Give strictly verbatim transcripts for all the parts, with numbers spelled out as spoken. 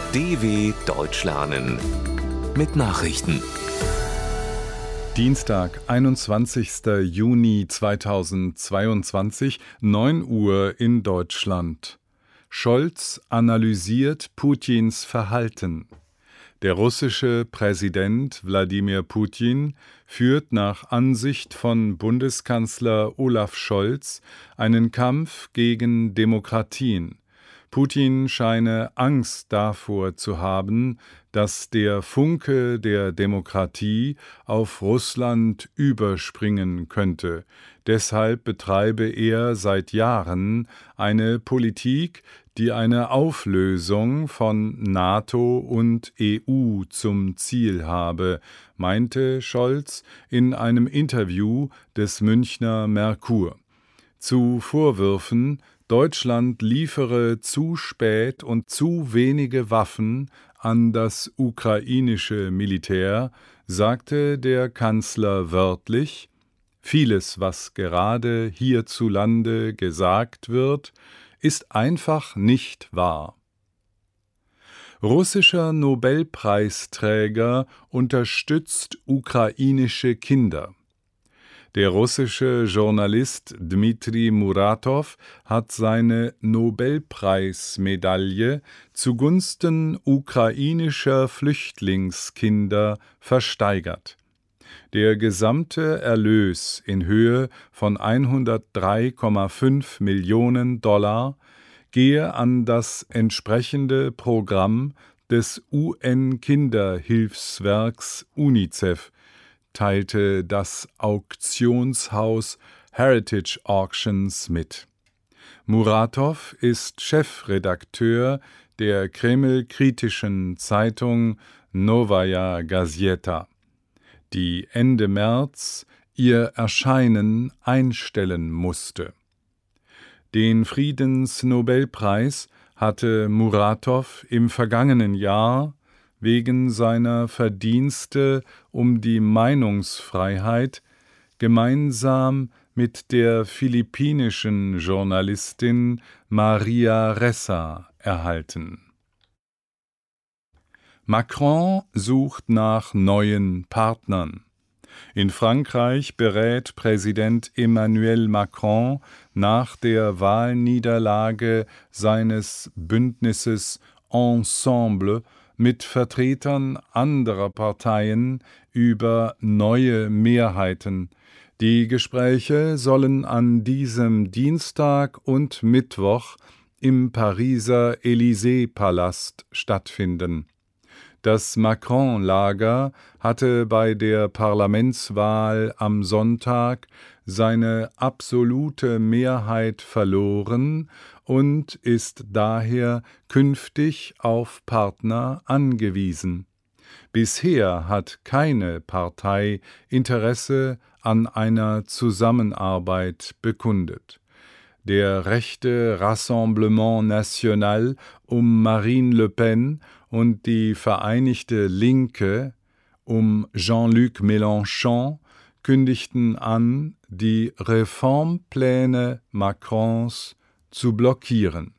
D W Deutsch lernen mit Nachrichten. Dienstag, einundzwanzigster Juni zweitausendzweiundzwanzig, neun Uhr in Deutschland. Scholz analysiert Putins Verhalten. Der russische Präsident Wladimir Putin führt nach Ansicht von Bundeskanzler Olaf Scholz einen Kampf gegen Demokratien. Putin scheine Angst davor zu haben, dass der Funke der Demokratie auf Russland überspringen könnte. Deshalb betreibe er seit Jahren eine Politik, die eine Auflösung von NATO und E U zum Ziel habe, meinte Scholz in einem Interview des Münchner Merkur. Zu Vorwürfen, Deutschland liefere zu spät und zu wenige Waffen an das ukrainische Militär, sagte der Kanzler wörtlich: Vieles, was gerade hierzulande gesagt wird, ist einfach nicht wahr. Russischer Nobelpreisträger unterstützt ukrainische Kinder. Der russische Journalist Dmitri Muratov hat seine Nobelpreismedaille zugunsten ukrainischer Flüchtlingskinder versteigert. Der gesamte Erlös in Höhe von hundertdrei Komma fünf Millionen Dollar gehe an das entsprechende Programm des U N-Kinderhilfswerks UNICEF, teilte das Auktionshaus Heritage Auctions mit. Muratov ist Chefredakteur der Kreml-kritischen Zeitung Novaya Gazeta, die Ende März ihr Erscheinen einstellen musste. Den Friedensnobelpreis hatte Muratov im vergangenen Jahr wegen seiner Verdienste um die Meinungsfreiheit gemeinsam mit der philippinischen Journalistin Maria Ressa erhalten. Macron sucht nach neuen Partnern. In Frankreich berät Präsident Emmanuel Macron nach der Wahlniederlage seines Bündnisses Ensemble mit Vertretern anderer Parteien über neue Mehrheiten. Die Gespräche sollen an diesem Dienstag und Mittwoch im Pariser Élysée-Palast stattfinden. Das Macron-Lager hatte bei der Parlamentswahl am Sonntag seine absolute Mehrheit verloren und ist daher künftig auf Partner angewiesen. Bisher hat keine Partei Interesse an einer Zusammenarbeit bekundet. Der rechte Rassemblement National um Marine Le Pen und die Vereinigte Linke um Jean-Luc Mélenchon kündigten an, die Reformpläne Macrons zu blockieren.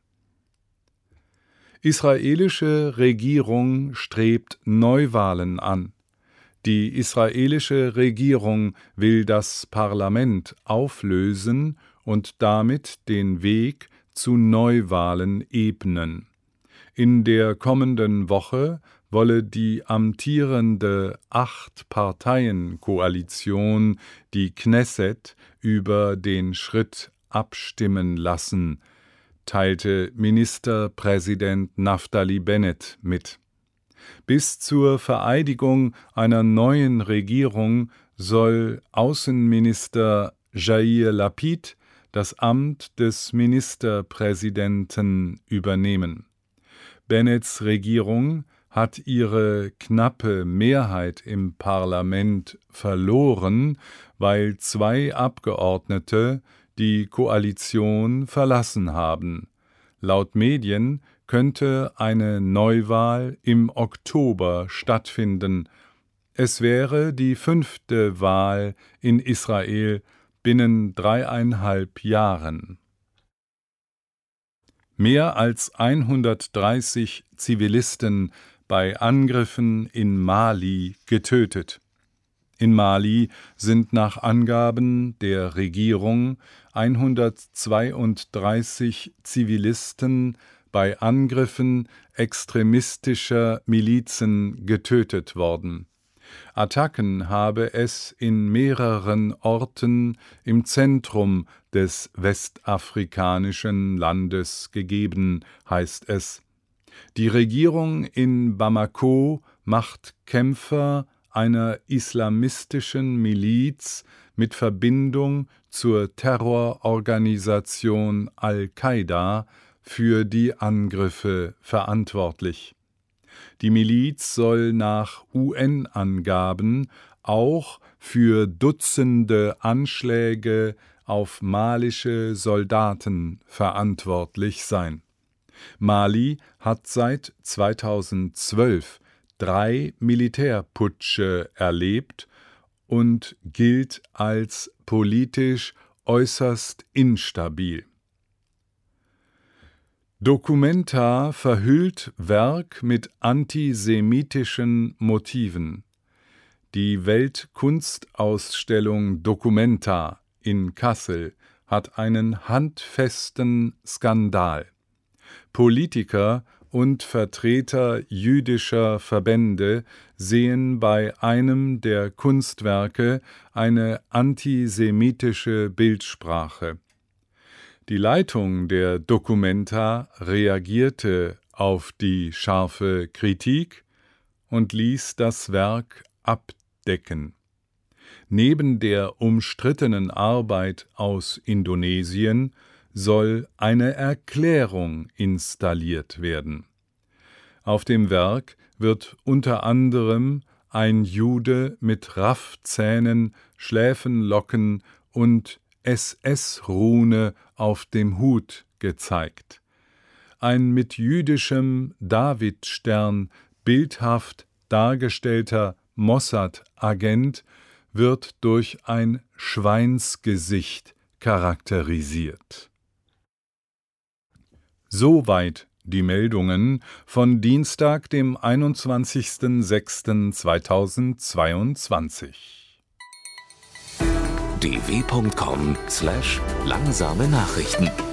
Israelische Regierung strebt Neuwahlen an. Die israelische Regierung will das Parlament auflösen und damit den Weg zu Neuwahlen ebnen. In der kommenden Woche wolle die amtierende Acht-Parteien-Koalition die Knesset über den Schritt abstimmen lassen, teilte Ministerpräsident Naftali Bennett mit. Bis zur Vereidigung einer neuen Regierung soll Außenminister Yair Lapid das Amt des Ministerpräsidenten übernehmen. Bennetts Regierung hat ihre knappe Mehrheit im Parlament verloren, weil zwei Abgeordnete die Koalition verlassen haben. Laut Medien könnte eine Neuwahl im Oktober stattfinden. Es wäre die fünfte Wahl in Israel binnen dreieinhalb Jahren. Mehr als hundertdreißig Zivilisten bei Angriffen in Mali getötet. In Mali sind nach Angaben der Regierung hundertzweiunddreißig Zivilisten bei Angriffen extremistischer Milizen getötet worden. Attacken habe es in mehreren Orten im Zentrum des westafrikanischen Landes gegeben, heißt es. Die Regierung in Bamako macht Kämpfer einer islamistischen Miliz mit Verbindung zur Terrororganisation Al-Qaida für die Angriffe verantwortlich. Die Miliz soll nach U N-Angaben auch für Dutzende Anschläge auf malische Soldaten verantwortlich sein. Mali hat seit zweitausendzwölf drei Militärputsche erlebt und gilt als politisch äußerst instabil. Documenta verhüllt Werk mit antisemitischen Motiven. Die Weltkunstausstellung Documenta in Kassel hat einen handfesten Skandal. Politiker und Vertreter jüdischer Verbände sehen bei einem der Kunstwerke eine antisemitische Bildsprache. Die Leitung der Documenta reagierte auf die scharfe Kritik und ließ das Werk abdecken. Neben der umstrittenen Arbeit aus Indonesien soll eine Erklärung installiert werden. Auf dem Werk wird unter anderem ein Jude mit Raffzähnen, Schläfenlocken und S S-Rune auf dem Hut gezeigt. Ein mit jüdischem Davidstern bildhaft dargestellter Mossad-Agent wird durch ein Schweinsgesicht charakterisiert. Soweit die Meldungen von Dienstag, dem einundzwanzigsten sechsten zweitausendzweiundzwanzig. d w punkt com slash langsame Nachrichten